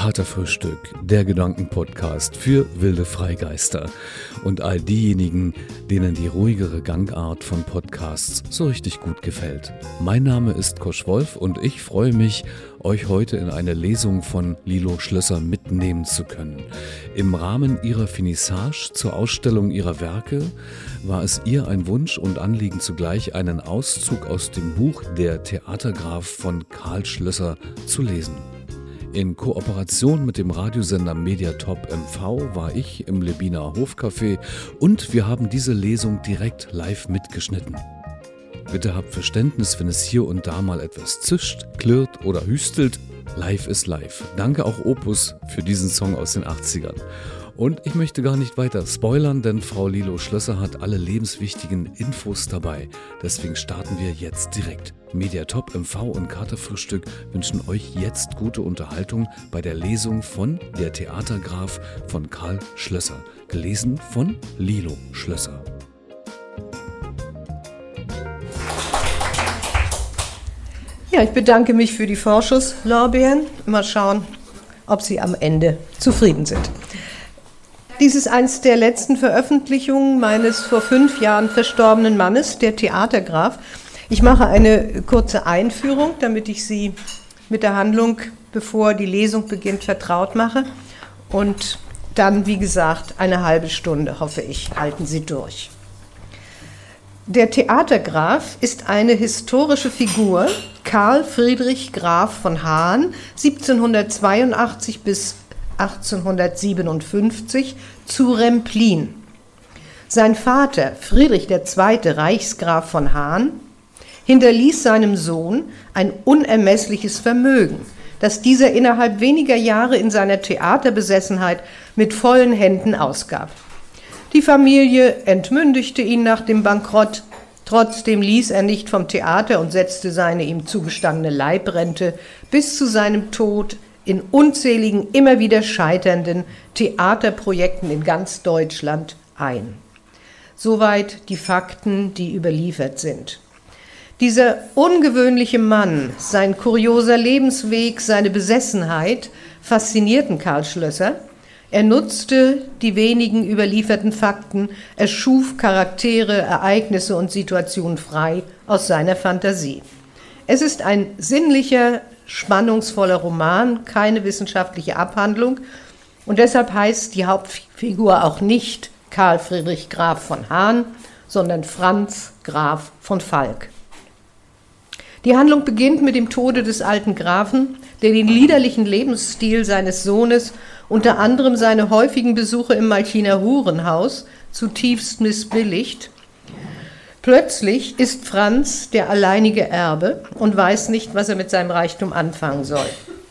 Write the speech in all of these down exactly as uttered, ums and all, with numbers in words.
Katerfrühstück, der Gedankenpodcast für wilde Freigeister und all diejenigen, denen die ruhigere Gangart von Podcasts so richtig gut gefällt. Mein Name ist Kosch Wolf und ich freue mich, euch heute in eine Lesung von Lilo Schlösser mitnehmen zu können. Im Rahmen ihrer Finissage zur Ausstellung ihrer Werke war es ihr ein Wunsch und Anliegen zugleich, einen Auszug aus dem Buch Der Theatergraf von Karl Schlösser zu lesen. In Kooperation mit dem Radiosender Mediatop M V war ich im Lebiner Hofcafé und wir haben diese Lesung direkt live mitgeschnitten. Bitte habt Verständnis, wenn es hier und da mal etwas zischt, klirrt oder hüstelt. Live ist live. Danke auch Opus für diesen Song aus den achtzigern. Und ich möchte gar nicht weiter spoilern, denn Frau Lilo Schlösser hat alle lebenswichtigen Infos dabei. Deswegen starten wir jetzt direkt. Mediatop M V und Katerfrühstück wünschen euch jetzt gute Unterhaltung bei der Lesung von Der Theatergraf von Karl Schlösser. Gelesen von Lilo Schlösser. Ja, ich bedanke mich für die Vorschusslorbeeren. Mal schauen, ob Sie am Ende zufrieden sind. Dies ist eins der letzten Veröffentlichungen meines vor fünf Jahren verstorbenen Mannes, der Theatergraf. Ich mache eine kurze Einführung, damit ich Sie mit der Handlung, bevor die Lesung beginnt, vertraut mache. Und dann, wie gesagt, eine halbe Stunde, hoffe ich, halten Sie durch. Der Theatergraf ist eine historische Figur, Karl Friedrich Graf von Hahn, siebzehnhundertzweiundachtzig bis achtzehnhundertsiebenundfünfzig zu Remplin. Sein Vater, Friedrich der Zweite Reichsgraf von Hahn, hinterließ seinem Sohn ein unermessliches Vermögen, das dieser innerhalb weniger Jahre in seiner Theaterbesessenheit mit vollen Händen ausgab. Die Familie entmündigte ihn nach dem Bankrott, trotzdem ließ er nicht vom Theater und setzte seine ihm zugestandene Leibrente bis zu seinem Tod in unzähligen, immer wieder scheiternden Theaterprojekten in ganz Deutschland ein. Soweit die Fakten, die überliefert sind. Dieser ungewöhnliche Mann, sein kurioser Lebensweg, seine Besessenheit faszinierten Karl Schlösser. Er nutzte die wenigen überlieferten Fakten, er schuf Charaktere, Ereignisse und Situationen frei aus seiner Fantasie. Es ist ein sinnlicher, spannungsvoller Roman, keine wissenschaftliche Abhandlung und deshalb heißt die Hauptfigur auch nicht Karl Friedrich Graf von Hahn, sondern Franz Graf von Falck. Die Handlung beginnt mit dem Tode des alten Grafen, der den liederlichen Lebensstil seines Sohnes, unter anderem seine häufigen Besuche im Malchiner Hurenhaus, zutiefst missbilligt. Plötzlich ist Franz der alleinige Erbe und weiß nicht, was er mit seinem Reichtum anfangen soll.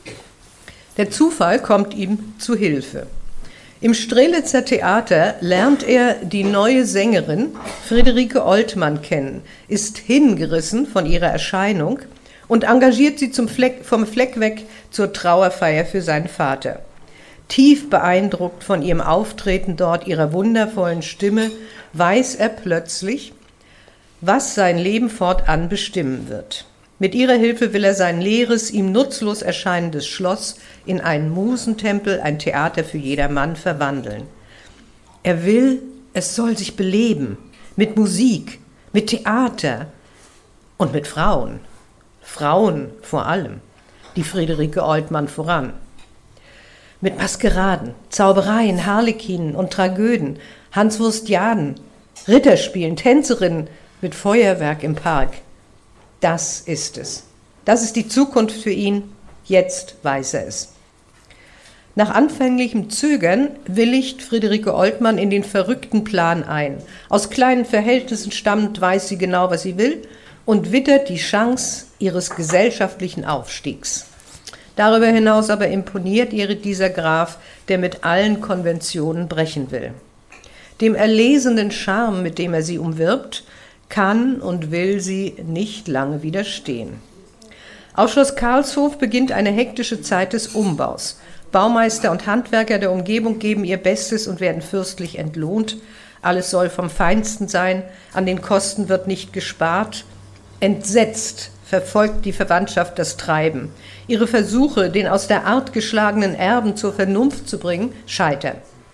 Der Zufall kommt ihm zu Hilfe. Im Strelitzer Theater lernt er die neue Sängerin Friederike Oltmann kennen, ist hingerissen von ihrer Erscheinung und engagiert sie zum Fleck, vom Fleck weg zur Trauerfeier für seinen Vater. Tief beeindruckt von ihrem Auftreten dort, ihrer wundervollen Stimme, weiß er plötzlich, was sein Leben fortan bestimmen wird. Mit ihrer Hilfe will er sein leeres, ihm nutzlos erscheinendes Schloss in einen Musentempel, ein Theater für jedermann verwandeln. Er will, es soll sich beleben, mit Musik, mit Theater und mit Frauen. Frauen vor allem, die Friederike Oltmann voran. Mit Maskeraden, Zaubereien, Harlekinen und Tragöden, Hanswurstiaden, Ritterspielen, Tänzerinnen, mit Feuerwerk im Park. Das ist es. Das ist die Zukunft für ihn. Jetzt weiß er es. Nach anfänglichem Zögern willigt Friederike Oltmann in den verrückten Plan ein. Aus kleinen Verhältnissen stammend weiß sie genau, was sie will und wittert die Chance ihres gesellschaftlichen Aufstiegs. Darüber hinaus aber imponiert ihr dieser Graf, der mit allen Konventionen brechen will. Dem erlesenen Charme, mit dem er sie umwirbt, kann und will sie nicht lange widerstehen. Auf Schloss Karlshof beginnt eine hektische Zeit des Umbaus. Baumeister und Handwerker der Umgebung geben ihr Bestes und werden fürstlich entlohnt. Alles soll vom Feinsten sein, an den Kosten wird nicht gespart. Entsetzt verfolgt die Verwandtschaft das Treiben. Ihre Versuche, den aus der Art geschlagenen Erben zur Vernunft zu bringen, scheitern.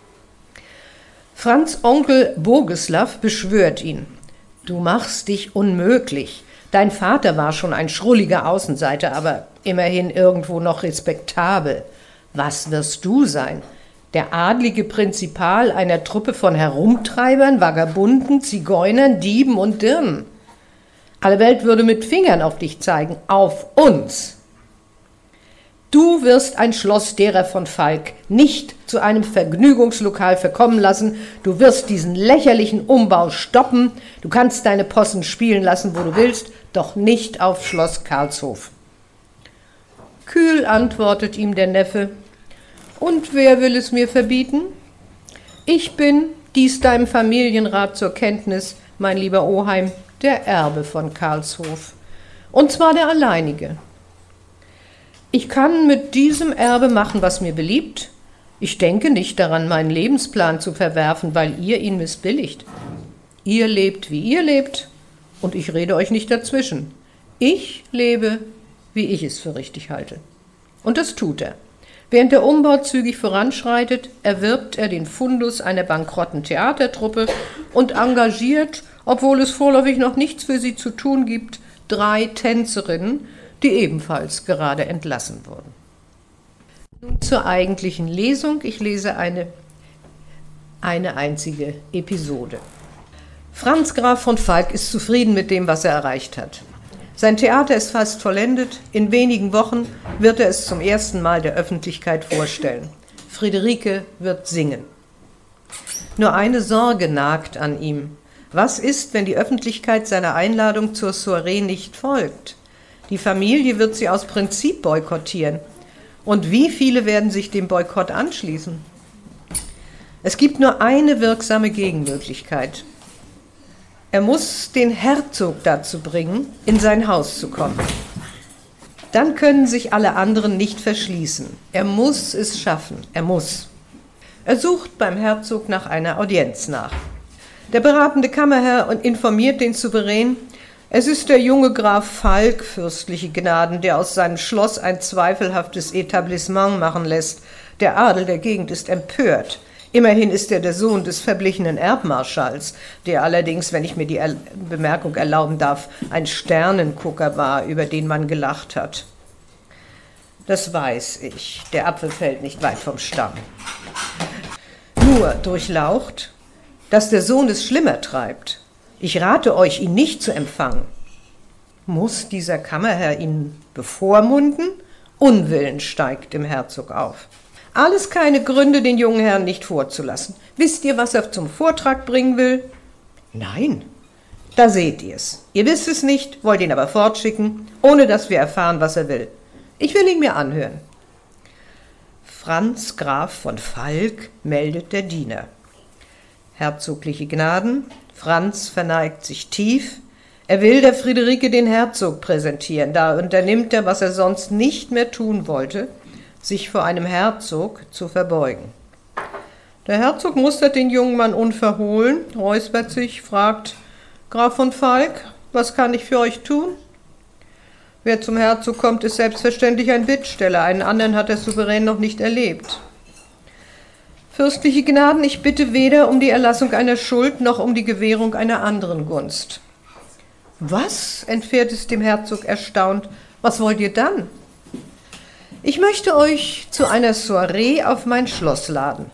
Franz' Onkel Bogislav beschwört ihn. Du machst dich unmöglich. Dein Vater war schon ein schrulliger Außenseiter, aber immerhin irgendwo noch respektabel. Was wirst du sein? Der adlige Prinzipal einer Truppe von Herumtreibern, Vagabunden, Zigeunern, Dieben und Dirnen. Alle Welt würde mit Fingern auf dich zeigen, auf uns. Du wirst ein Schloss derer von Falk nicht zu einem Vergnügungslokal verkommen lassen. Du wirst diesen lächerlichen Umbau stoppen. Du kannst deine Possen spielen lassen, wo du willst, doch nicht auf Schloss Karlshof. Kühl antwortet ihm der Neffe. Und wer will es mir verbieten? Ich bin, dies deinem Familienrat zur Kenntnis, mein lieber Oheim, der Erbe von Karlshof. Und zwar der alleinige. Ich kann mit diesem Erbe machen, was mir beliebt. Ich denke nicht daran, meinen Lebensplan zu verwerfen, weil ihr ihn missbilligt. Ihr lebt, wie ihr lebt, und ich rede euch nicht dazwischen. Ich lebe, wie ich es für richtig halte. Und das tut er. Während der Umbau zügig voranschreitet, erwirbt er den Fundus einer bankrotten Theatertruppe und engagiert, obwohl es vorläufig noch nichts für sie zu tun gibt, drei Tänzerinnen, die ebenfalls gerade entlassen wurden. Nun zur eigentlichen Lesung. Ich lese eine, eine einzige Episode. Franz Graf von Falk ist zufrieden mit dem, was er erreicht hat. Sein Theater ist fast vollendet. In wenigen Wochen wird er es zum ersten Mal der Öffentlichkeit vorstellen. Friederike wird singen. Nur eine Sorge nagt an ihm. Was ist, wenn die Öffentlichkeit seiner Einladung zur Soiree nicht folgt? Die Familie wird sie aus Prinzip boykottieren. Und wie viele werden sich dem Boykott anschließen? Es gibt nur eine wirksame Gegenmöglichkeit. Er muss den Herzog dazu bringen, in sein Haus zu kommen. Dann können sich alle anderen nicht verschließen. Er muss es schaffen. Er muss. Er sucht beim Herzog nach einer Audienz nach. Der beratende Kammerherr informiert den Souverän, es ist der junge Graf Falk, fürstliche Gnaden, der aus seinem Schloss ein zweifelhaftes Etablissement machen lässt. Der Adel der Gegend ist empört. Immerhin ist er der Sohn des verblichenen Erbmarschalls, der allerdings, wenn ich mir die er- Bemerkung erlauben darf, ein Sternengucker war, über den man gelacht hat. Das weiß ich, der Apfel fällt nicht weit vom Stamm. Nur durchlaucht, dass der Sohn es schlimmer treibt. Ich rate euch, ihn nicht zu empfangen. Muss dieser Kammerherr ihn bevormunden? Unwillen steigt dem Herzog auf. Alles keine Gründe, den jungen Herrn nicht vorzulassen. Wisst ihr, was er zum Vortrag bringen will? Nein, da seht ihr's. Ihr wisst es nicht, wollt ihn aber fortschicken, ohne dass wir erfahren, was er will. Ich will ihn mir anhören. Franz Graf von Falk, meldet der Diener. Herzogliche Gnaden, Franz verneigt sich tief. Er will der Friederike den Herzog präsentieren. Da unternimmt er, was er sonst nicht mehr tun wollte, sich vor einem Herzog zu verbeugen. Der Herzog mustert den jungen Mann unverhohlen, räuspert sich, fragt, Graf von Falk, was kann ich für euch tun? Wer zum Herzog kommt, ist selbstverständlich ein Bittsteller, einen anderen hat der Souverän noch nicht erlebt. Fürstliche Gnaden, ich bitte weder um die Erlassung einer Schuld noch um die Gewährung einer anderen Gunst. Was? Entfährt es dem Herzog erstaunt. Was wollt ihr dann? Ich möchte euch zu einer Soiree auf mein Schloss laden.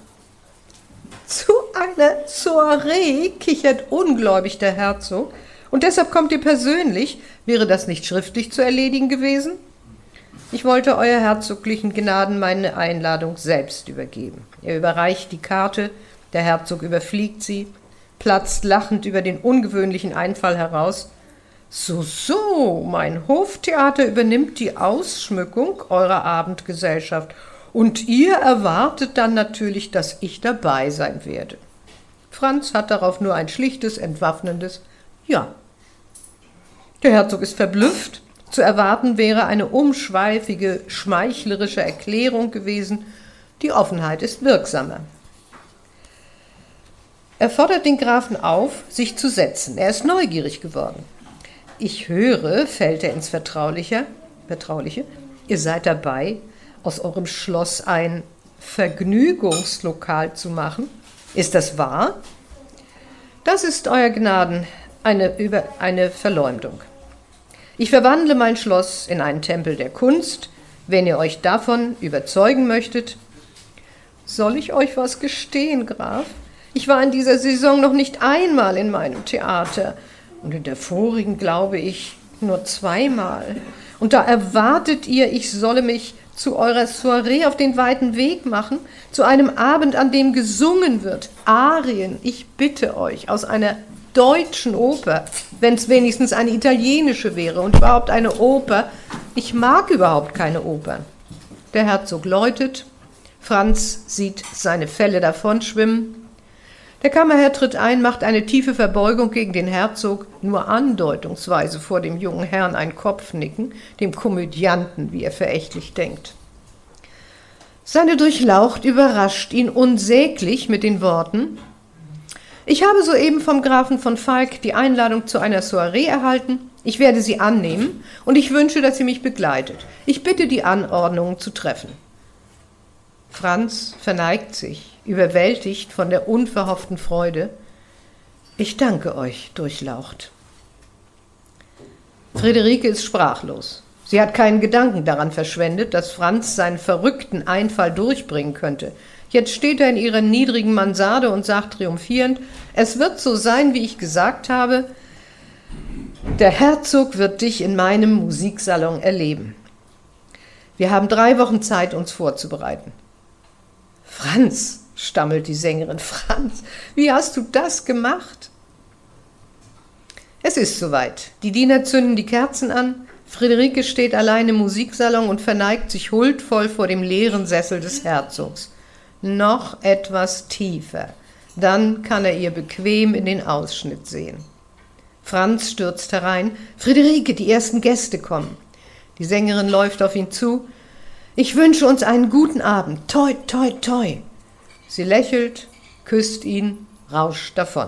Zu einer Soiree, kichert ungläubig der Herzog. Und deshalb kommt ihr persönlich. Wäre das nicht schriftlich zu erledigen gewesen? Ich wollte euer herzoglichen Gnaden meine Einladung selbst übergeben. Er überreicht die Karte, der Herzog überfliegt sie, platzt lachend über den ungewöhnlichen Einfall heraus. So, so, mein Hoftheater übernimmt die Ausschmückung eurer Abendgesellschaft und ihr erwartet dann natürlich, dass ich dabei sein werde. Franz hat darauf nur ein schlichtes, entwaffnendes Ja. Der Herzog ist verblüfft. Zu erwarten wäre eine umschweifige, schmeichlerische Erklärung gewesen. Die Offenheit ist wirksamer. Er fordert den Grafen auf, sich zu setzen. Er ist neugierig geworden. ich höre, fällt er ins Vertrauliche, Vertrauliche, ihr seid dabei, aus eurem Schloss ein Vergnügungslokal zu machen. Ist das wahr? Das ist, Euer Gnaden, eine, über, eine Verleumdung. Ich verwandle mein Schloss in einen Tempel der Kunst, wenn ihr euch davon überzeugen möchtet. Soll ich euch was gestehen, Graf? Ich war in dieser Saison noch nicht einmal in meinem Theater und in der vorigen, glaube ich, nur zweimal. Und da erwartet ihr, ich solle mich zu eurer Soiree auf den weiten Weg machen, zu einem Abend, an dem gesungen wird, Arien, ich bitte euch, aus einer deutschen Oper, wenn es wenigstens eine italienische wäre und überhaupt eine Oper. Ich mag überhaupt keine Opern. Der Herzog läutet, Franz sieht seine Felle davonschwimmen. Der Kammerherr tritt ein, macht eine tiefe Verbeugung gegen den Herzog, nur andeutungsweise vor dem jungen Herrn ein Kopfnicken, dem Komödianten, wie er verächtlich denkt. Seine Durchlaucht überrascht ihn unsäglich mit den Worten: Ich habe soeben vom Grafen von Falk die Einladung zu einer Soiree erhalten. Ich werde sie annehmen und ich wünsche, dass sie mich begleitet. Ich bitte, die Anordnungen zu treffen. Franz verneigt sich, überwältigt von der unverhofften Freude. Ich danke euch, Durchlaucht. Friederike ist sprachlos. Sie hat keinen Gedanken daran verschwendet, dass Franz seinen verrückten Einfall durchbringen könnte. Jetzt steht er in ihrer niedrigen Mansarde und sagt triumphierend: Es wird so sein, wie ich gesagt habe. Der Herzog wird dich in meinem Musiksalon erleben. Wir haben drei Wochen Zeit, uns vorzubereiten. Franz, stammelt die Sängerin, Franz, wie hast du das gemacht? Es ist soweit. Die Diener zünden die Kerzen an. Friederike steht allein im Musiksalon und verneigt sich huldvoll vor dem leeren Sessel des Herzogs. Noch etwas tiefer. Dann kann er ihr bequem in den Ausschnitt sehen. Franz stürzt herein. Friederike, die ersten Gäste kommen. Die Sängerin läuft auf ihn zu. Ich wünsche uns einen guten Abend. Toi, toi, toi. Sie lächelt, küsst ihn, rauscht davon.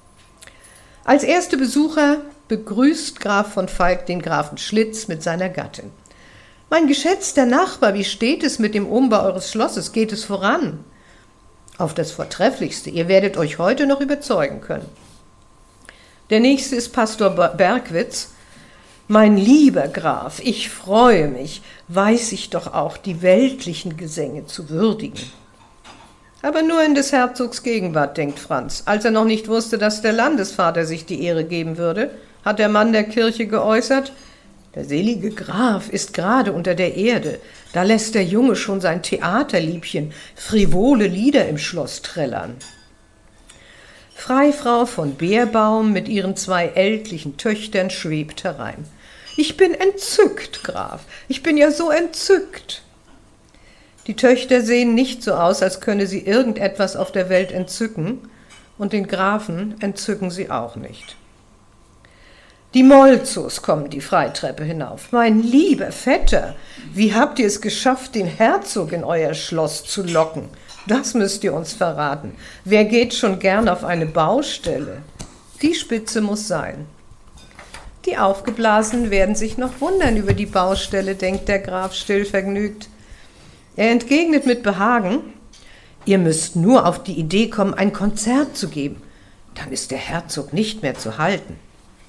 Als erste Besucher begrüßt Graf von Falk den Grafen Schlitz mit seiner Gattin. Mein geschätzter Nachbar, wie steht es mit dem Umbau eures Schlosses? Geht es voran? Auf das Vortrefflichste. Ihr werdet euch heute noch überzeugen können. Der nächste ist Pastor Bergwitz. Mein lieber Graf, ich freue mich, weiß ich doch auch, die weltlichen Gesänge zu würdigen. Aber nur in des Herzogs Gegenwart, denkt Franz. Als er noch nicht wusste, dass der Landesvater sich die Ehre geben würde, hat der Mann der Kirche geäußert: Der selige Graf ist gerade unter der Erde. Da lässt der Junge schon sein Theaterliebchen, frivole Lieder im Schloss trällern. Freifrau von Beerbaum mit ihren zwei ältlichen Töchtern schwebt herein. Ich bin entzückt, Graf. Ich bin ja so entzückt. Die Töchter sehen nicht so aus, als könne sie irgendetwas auf der Welt entzücken, und den Grafen entzücken sie auch nicht. Die Molzos kommen die Freitreppe hinauf. Mein lieber Vetter, wie habt ihr es geschafft, den Herzog in euer Schloss zu locken? Das müsst ihr uns verraten. Wer geht schon gern auf eine Baustelle? Die Spitze muss sein. Die Aufgeblasenen werden sich noch wundern über die Baustelle, denkt der Graf stillvergnügt. Er entgegnet mit Behagen: Ihr müsst nur auf die Idee kommen, ein Konzert zu geben. Dann ist der Herzog nicht mehr zu halten.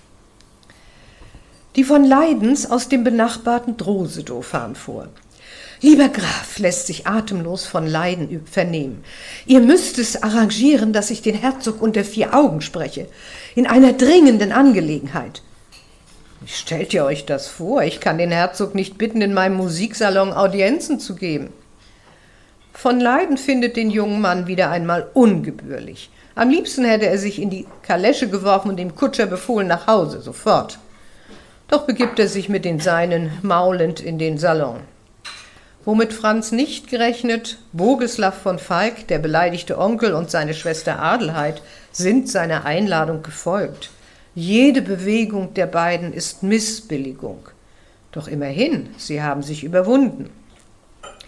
Die von Leidens aus dem benachbarten Drosedow fahren vor. Lieber Graf, lässt sich atemlos von Leiden vernehmen. Ihr müsst es arrangieren, dass ich den Herzog unter vier Augen spreche, in einer dringenden Angelegenheit. Wie stellt ihr euch das vor? Ich kann den Herzog nicht bitten, in meinem Musiksalon Audienzen zu geben. Von Leiden findet den jungen Mann wieder einmal ungebührlich. Am liebsten hätte er sich in die Kalesche geworfen und dem Kutscher befohlen, nach Hause, sofort. Doch begibt er sich mit den Seinen maulend in den Salon. Womit Franz nicht gerechnet, Bogislav von Falk, der beleidigte Onkel, und seine Schwester Adelheid sind seiner Einladung gefolgt. Jede Bewegung der beiden ist Missbilligung. Doch immerhin, sie haben sich überwunden.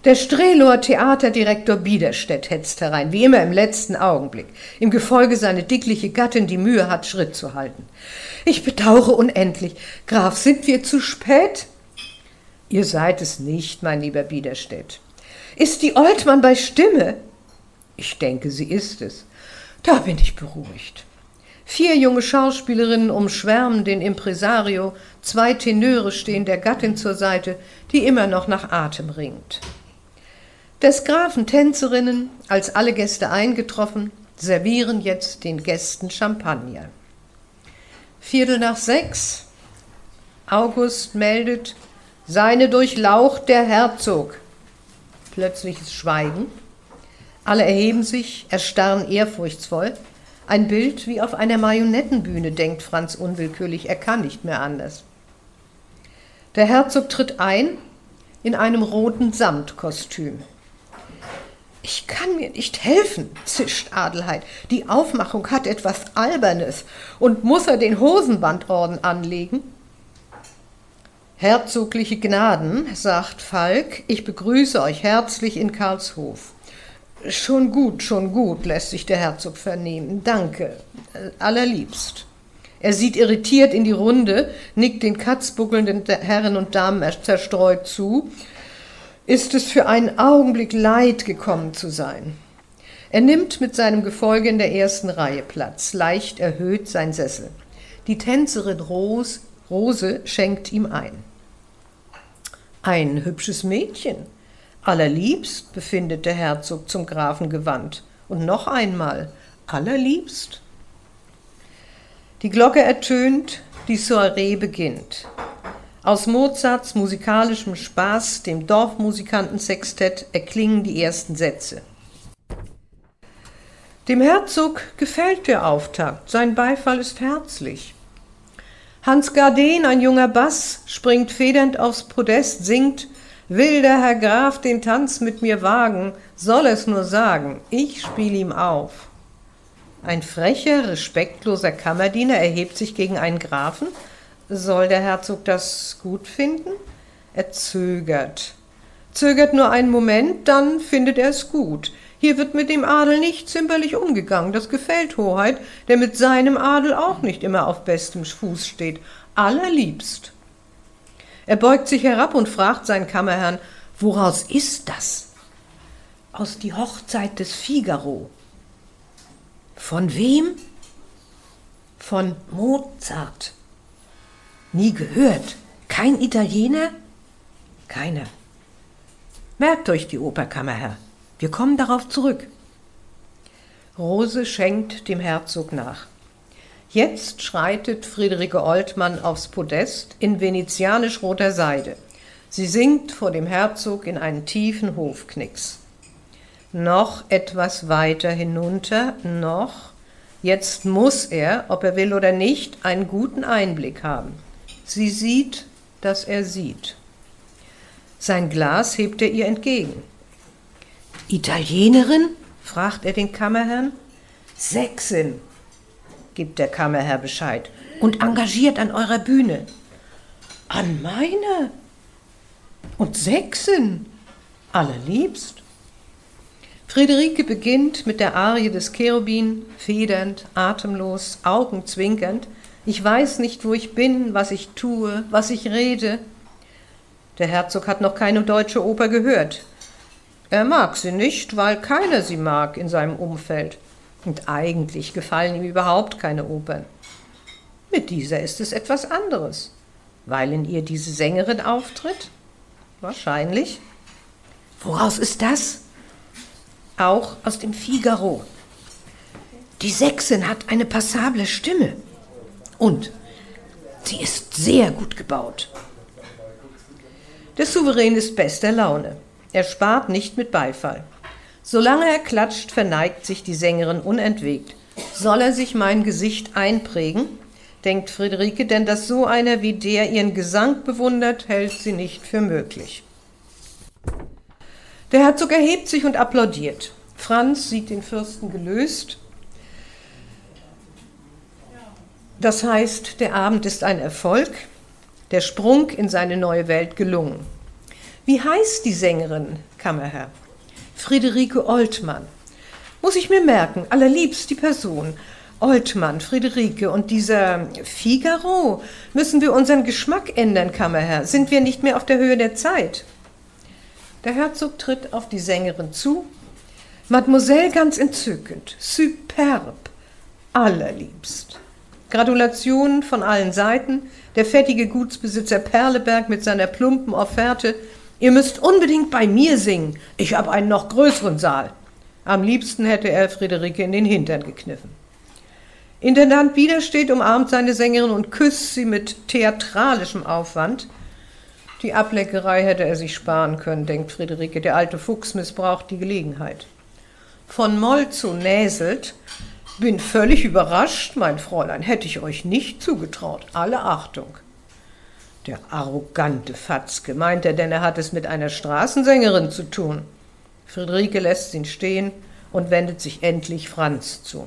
Der Strelower Theaterdirektor Biederstedt hetzt herein, wie immer im letzten Augenblick, im Gefolge seine dickliche Gattin, die Mühe hat, Schritt zu halten. »Ich bedauere unendlich. Graf, sind wir zu spät?« »Ihr seid es nicht, mein lieber Biederstedt.« »Ist die Oltmann bei Stimme?« »Ich denke, sie ist es.« »Da bin ich beruhigt.« Vier junge Schauspielerinnen umschwärmen den Impresario, zwei Tenöre stehen der Gattin zur Seite, die immer noch nach Atem ringt. Des Grafen Tänzerinnen, als alle Gäste eingetroffen, servieren jetzt den Gästen Champagner. Viertel nach sechs. August meldet, seine Durchlaucht der Herzog. Plötzliches Schweigen. Alle erheben sich, erstarren ehrfurchtsvoll. Ein Bild wie auf einer Marionettenbühne, denkt Franz unwillkürlich, er kann nicht mehr anders. Der Herzog tritt ein in einem roten Samtkostüm. »Ich kann mir nicht helfen«, zischt Adelheid. »Die Aufmachung hat etwas Albernes. Und muss er den Hosenbandorden anlegen?« »Herzogliche Gnaden«, sagt Falk, »ich begrüße euch herzlich in Karlshof.« »Schon gut, schon gut«, lässt sich der Herzog vernehmen. »Danke, allerliebst.« Er sieht irritiert in die Runde, nickt den katzbuckelnden Herren und Damen zerstreut zu. Ist es für einen Augenblick leid, gekommen zu sein. Er nimmt mit seinem Gefolge in der ersten Reihe Platz, leicht erhöht sein Sessel. Die Tänzerin Rose, Rose schenkt ihm ein. Ein hübsches Mädchen. Allerliebst, befindet der Herzog zum Grafen gewandt. Und noch einmal, allerliebst. Die Glocke ertönt, die Soiree beginnt. Aus Mozarts musikalischem Spaß, dem Dorfmusikantensextett, erklingen die ersten Sätze. Dem Herzog gefällt der Auftakt, sein Beifall ist herzlich. Hans Garden, ein junger Bass, springt federnd aufs Podest, singt: »Will der Herr Graf den Tanz mit mir wagen, soll es nur sagen, ich spiel ihm auf.« Ein frecher, respektloser Kammerdiener erhebt sich gegen einen Grafen. Soll der Herzog das gut finden? Er zögert. Zögert nur einen Moment, dann findet er es gut. Hier wird mit dem Adel nicht zimperlich umgegangen. Das gefällt Hoheit, der mit seinem Adel auch nicht immer auf bestem Fuß steht. Allerliebst. Er beugt sich herab und fragt seinen Kammerherrn, woraus ist das? Aus die Hochzeit des Figaro. Von wem? Von Mozart. Nie gehört. Kein Italiener? Keiner. Merkt euch die Oper, Kammerherr. Wir kommen darauf zurück. Rose schenkt dem Herzog nach. Jetzt schreitet Friederike Oltmann aufs Podest in venezianisch-roter Seide. Sie singt vor dem Herzog in einen tiefen Hofknicks. Noch etwas weiter hinunter, noch. Jetzt muss er, ob er will oder nicht, einen guten Einblick haben. Sie sieht, dass er sieht. Sein Glas hebt er ihr entgegen. »Italienerin?« fragt er den Kammerherrn. »Sächsin«, gibt der Kammerherr Bescheid, »und engagiert an eurer Bühne.« »An meiner? Und Sächsin? Allerliebst.« Friederike beginnt mit der Arie des Cherubin, federnd, atemlos, augenzwinkernd. »Ich weiß nicht, wo ich bin, was ich tue, was ich rede.« Der Herzog hat noch keine deutsche Oper gehört. Er mag sie nicht, weil keiner sie mag in seinem Umfeld. Und eigentlich gefallen ihm überhaupt keine Opern. Mit dieser ist es etwas anderes. Weil in ihr diese Sängerin auftritt? Wahrscheinlich. Woraus ist das? Auch aus dem Figaro. Die Sächsin hat eine passable Stimme. Und sie ist sehr gut gebaut. Der Souverän ist bester Laune. Er spart nicht mit Beifall. Solange er klatscht, verneigt sich die Sängerin unentwegt. Soll er sich mein Gesicht einprägen? Denkt Friederike, denn dass so einer wie der ihren Gesang bewundert, hält sie nicht für möglich. Der Herzog erhebt sich und applaudiert. Franz sieht den Fürsten gelöst. Das heißt, der Abend ist ein Erfolg, der Sprung in seine neue Welt gelungen. Wie heißt die Sängerin, Kammerherr? Friederike Oltmann. Muss ich mir merken, allerliebst die Person. Oltmann, Friederike und dieser Figaro. Müssen wir unseren Geschmack ändern, Kammerherr? Sind wir nicht mehr auf der Höhe der Zeit? Der Herzog tritt auf die Sängerin zu. Mademoiselle ganz entzückend, superb, allerliebst. Gratulationen von allen Seiten, der fettige Gutsbesitzer Perleberg mit seiner plumpen Offerte. Ihr müsst unbedingt bei mir singen, ich habe einen noch größeren Saal. Am liebsten hätte er Friederike in den Hintern gekniffen. Intendant Biederstedt umarmt seine Sängerin und küsst sie mit theatralischem Aufwand. Die Ableckerei hätte er sich sparen können, denkt Friederike, der alte Fuchs missbraucht die Gelegenheit. Von Moltzow näselt: Bin völlig überrascht, mein Fräulein, hätte ich euch nicht zugetraut. Alle Achtung. Der arrogante Fatzke, meint er, denn er hat es mit einer Straßensängerin zu tun. Friederike lässt ihn stehen und wendet sich endlich Franz zu.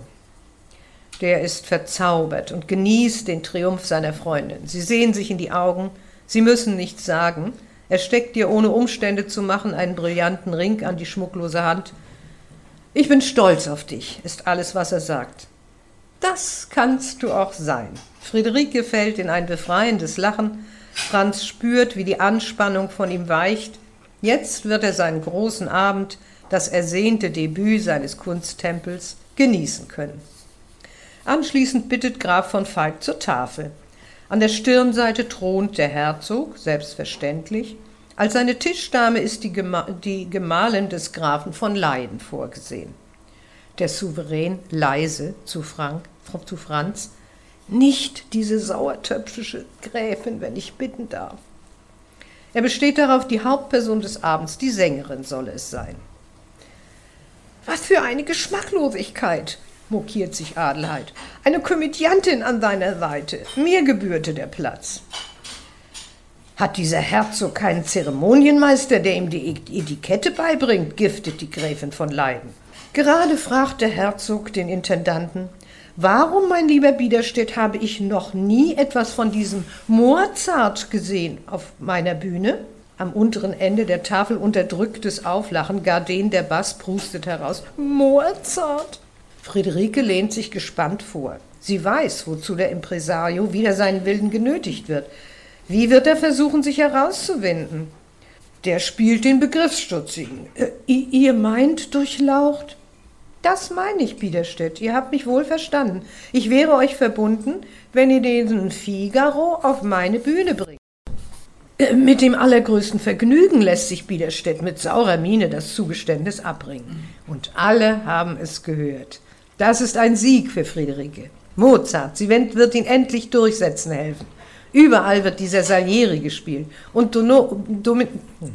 Der ist verzaubert und genießt den Triumph seiner Freundin. Sie sehen sich in die Augen, sie müssen nichts sagen. Er steckt ihr, ohne Umstände zu machen, einen brillanten Ring an die schmucklose Hand. Ich bin stolz auf dich, ist alles, was er sagt. Das kannst du auch sein. Friederike fällt in ein befreiendes Lachen. Franz spürt, wie die Anspannung von ihm weicht. Jetzt wird er seinen großen Abend, das ersehnte Debüt seines Kunsttempels, genießen können. Anschließend bittet Graf von Falk zur Tafel. An der Stirnseite thront der Herzog, selbstverständlich. Als seine Tischdame ist die, Gema- die Gemahlin des Grafen von Leyden vorgesehen. Der Souverän leise zu, Frank, zu Franz: Nicht diese sauertöpfische Gräfin, wenn ich bitten darf. Er besteht darauf, die Hauptperson des Abends, die Sängerin, solle es sein. Was für eine Geschmacklosigkeit, mokiert sich Adelheid. Eine Komödiantin an deiner Seite, mir gebührte der Platz. Hat dieser Herzog keinen Zeremonienmeister, der ihm die Etikette beibringt, giftet die Gräfin von Leyden. Gerade fragt der Herzog den Intendanten: Warum, mein lieber Biederstedt, habe ich noch nie etwas von diesem Mozart gesehen auf meiner Bühne? Am unteren Ende der Tafel unterdrücktes Auflachen, Garden der Bass prustet heraus: Mozart! Friederike lehnt sich gespannt vor. Sie weiß, wozu der Impresario wider seinen Willen genötigt wird. Wie wird er versuchen, sich herauszuwinden? Der spielt den Begriffsstutzigen. Äh, ihr meint durchlaucht? Das meine ich, Biederstedt. Ihr habt mich wohl verstanden. Ich wäre euch verbunden, wenn ihr diesen Figaro auf meine Bühne bringt. Äh, mit dem allergrößten Vergnügen lässt sich Biederstedt mit saurer Miene das Zugeständnis abbringen. Und alle haben es gehört. Das ist ein Sieg für Friederike. Mozart, sie wird ihn endlich durchsetzen helfen. Überall wird dieser Salieri gespielt. Und Dono, Domi,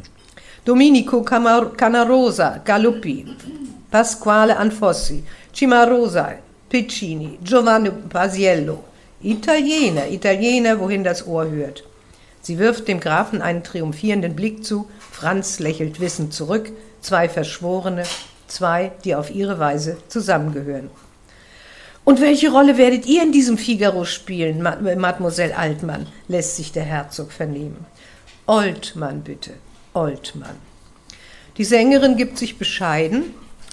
Domenico Canarosa, Galuppi, Pasquale Anfossi, Cimarosa, Piccini, Giovanni Paisiello. Italiener, Italiener, wohin das Ohr hört. Sie wirft dem Grafen einen triumphierenden Blick zu. Franz lächelt wissend zurück. Zwei Verschworene, zwei, die auf ihre Weise zusammengehören. Und welche Rolle werdet ihr in diesem Figaro spielen, Mademoiselle Altmann, lässt sich der Herzog vernehmen. Oltmann bitte, Oltmann. Die Sängerin gibt sich bescheiden.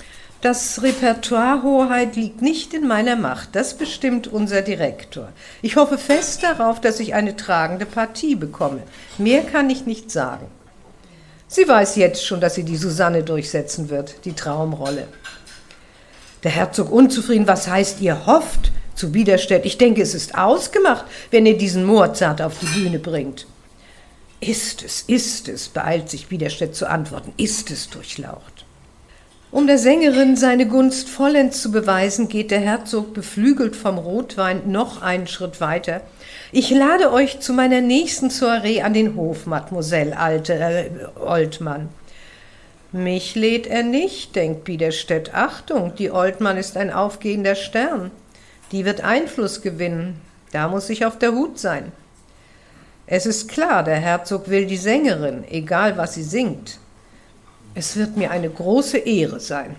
Das Repertoire, Hoheit, liegt nicht in meiner Macht, das bestimmt unser Direktor. Ich hoffe fest darauf, dass ich eine tragende Partie bekomme. Mehr kann ich nicht sagen. Sie weiß jetzt schon, dass sie die Susanne durchsetzen wird, die Traumrolle. Der Herzog unzufrieden: Was heißt, ihr hofft? Zu Biederstedt: Ich denke, es ist ausgemacht, wenn ihr diesen Mozart auf die Bühne bringt. Ist es, ist es, beeilt sich Biederstedt zu antworten, ist es, durchlaucht. Um der Sängerin seine Gunst vollends zu beweisen, geht der Herzog, beflügelt vom Rotwein, noch einen Schritt weiter. Ich lade euch zu meiner nächsten Soiree an den Hof, Mademoiselle alte äh, Oltmann. Mich lädt er nicht, denkt Biederstedt. Achtung, die Oltmann ist ein aufgehender Stern. Die wird Einfluss gewinnen. Da muss ich auf der Hut sein. Es ist klar, der Herzog will die Sängerin, egal was sie singt. Es wird mir eine große Ehre sein.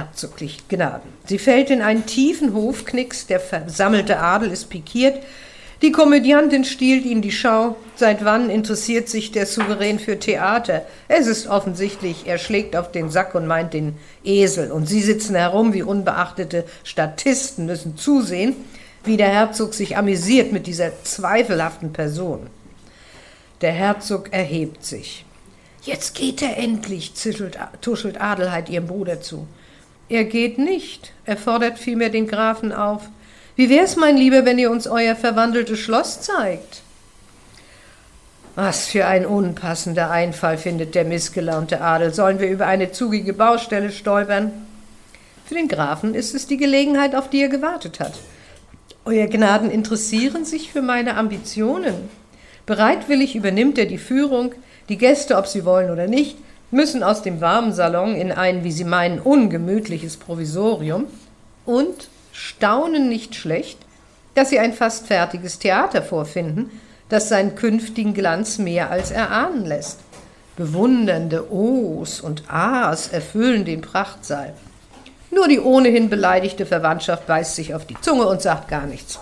Herzoglich Gnaden. Sie fällt in einen tiefen Hofknicks, der versammelte Adel ist pikiert. Die Komödiantin stiehlt ihnen die Schau. Seit wann interessiert sich der Souverän für Theater? Es ist offensichtlich, er schlägt auf den Sack und meint den Esel. Und sie sitzen herum wie unbeachtete Statisten, müssen zusehen, wie der Herzog sich amüsiert mit dieser zweifelhaften Person. Der Herzog erhebt sich. »Jetzt geht er endlich«, zischelt, tuschelt Adelheid ihrem Bruder zu. Er geht nicht, er fordert vielmehr den Grafen auf. »Wie wär's, mein Lieber, wenn ihr uns euer verwandeltes Schloss zeigt?« Was für ein unpassender Einfall, findet der missgelaunte Adel. Sollen wir über eine zugige Baustelle stolpern? Für den Grafen ist es die Gelegenheit, auf die er gewartet hat. Euer Gnaden interessieren sich für meine Ambitionen. Bereitwillig übernimmt er die Führung. Die Gäste, ob sie wollen oder nicht, müssen aus dem warmen Salon in ein, wie sie meinen, ungemütliches Provisorium und staunen nicht schlecht, dass sie ein fast fertiges Theater vorfinden, das seinen künftigen Glanz mehr als erahnen lässt. Bewundernde Ohs und Ahs erfüllen den Prachtsaal. Nur die ohnehin beleidigte Verwandtschaft beißt sich auf die Zunge und sagt gar nichts.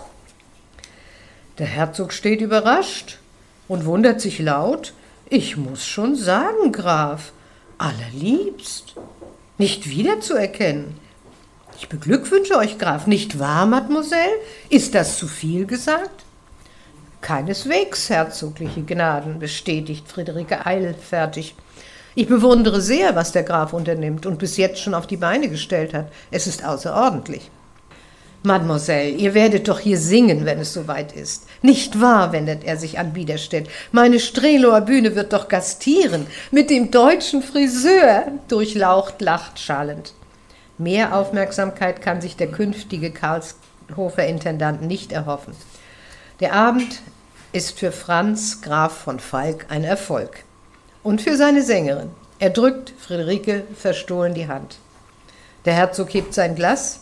Der Herzog steht überrascht und wundert sich laut. »Ich muss schon sagen, Graf, allerliebst, nicht wiederzuerkennen. Ich beglückwünsche euch, Graf, nicht wahr, Mademoiselle? Ist das zu viel gesagt?« »Keineswegs, herzogliche Gnaden«, bestätigt Friederike eilfertig. »Ich bewundere sehr, was der Graf unternimmt und bis jetzt schon auf die Beine gestellt hat. Es ist außerordentlich.« »Mademoiselle, ihr werdet doch hier singen, wenn es soweit ist. Nicht wahr?«, wendet er sich an Biederstedt. »Meine Strelower Bühne wird doch gastieren, mit dem deutschen Friseur«, durchlaucht, lacht schallend. Mehr Aufmerksamkeit kann sich der künftige Karlshofer Intendant nicht erhoffen. Der Abend ist für Franz Graf von Falk ein Erfolg. Und für seine Sängerin. Er drückt Friederike verstohlen die Hand. Der Herzog hebt sein Glas.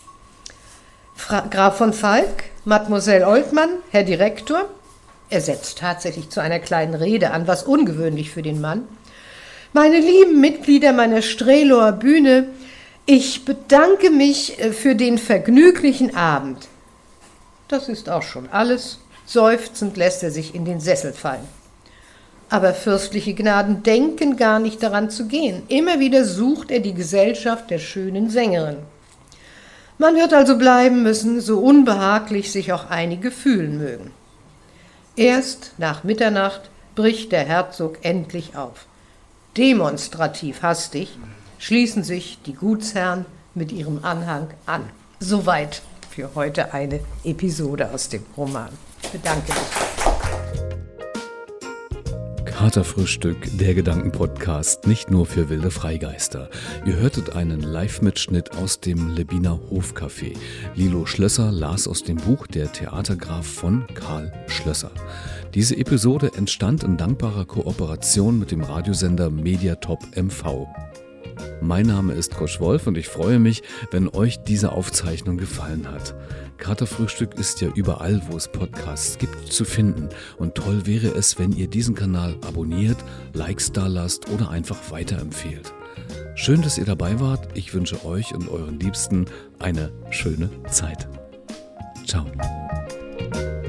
Fra- Graf von Falk, Mademoiselle Oltmann, Herr Direktor. Er setzt tatsächlich zu einer kleinen Rede an, was ungewöhnlich für den Mann. Meine lieben Mitglieder meiner Strelower Bühne, ich bedanke mich für den vergnüglichen Abend. Das ist auch schon alles. Seufzend lässt er sich in den Sessel fallen. Aber fürstliche Gnaden denken gar nicht daran zu gehen. Immer wieder sucht er die Gesellschaft der schönen Sängerin. Man wird also bleiben müssen, so unbehaglich sich auch einige fühlen mögen. Erst nach Mitternacht bricht der Herzog endlich auf. Demonstrativ hastig schließen sich die Gutsherren mit ihrem Anhang an. Soweit für heute eine Episode aus dem Roman. Ich bedanke mich. Katerfrühstück, der Gedankenpodcast, nicht nur für wilde Freigeister. Ihr hörtet einen Live-Mitschnitt aus dem Lebiner Hofcafé. Lilo Schlösser las aus dem Buch Der Theatergraf von Karl Schlösser. Diese Episode entstand in dankbarer Kooperation mit dem Radiosender Mediatop M V. Mein Name ist Kosch Wolf und ich freue mich, wenn euch diese Aufzeichnung gefallen hat. Katerfrühstück ist ja überall, wo es Podcasts gibt, zu finden. Und toll wäre es, wenn ihr diesen Kanal abonniert, Likes dalasst oder einfach weiterempfehlt. Schön, dass ihr dabei wart. Ich wünsche euch und euren Liebsten eine schöne Zeit. Ciao.